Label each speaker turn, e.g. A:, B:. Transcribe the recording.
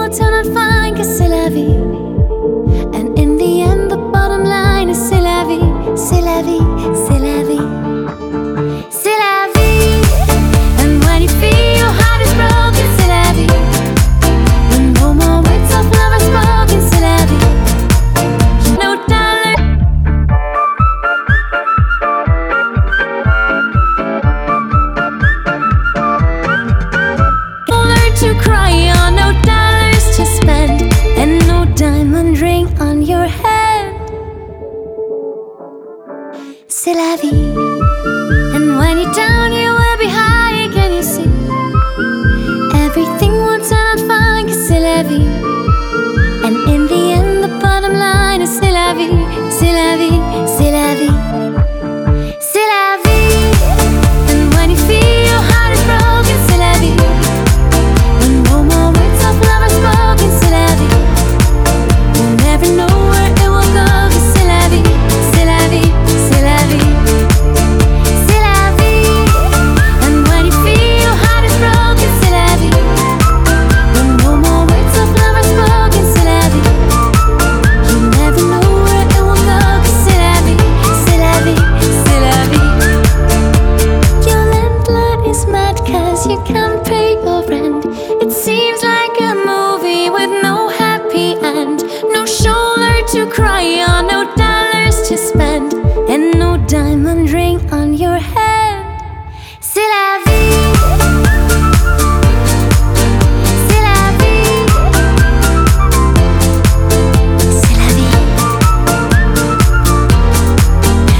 A: people do not find, 'cause c'est la vie. And in the end, the bottom line is c'est la vie, c'est la vie, c'est la vie, c'est la vie. And when you feel your heart is broken, c'est la vie. When no more words of love are spoken, c'est la vie. No dollar. Learn to cry on, no dollars to spend, and no diamond ring on your head. C'est la vie.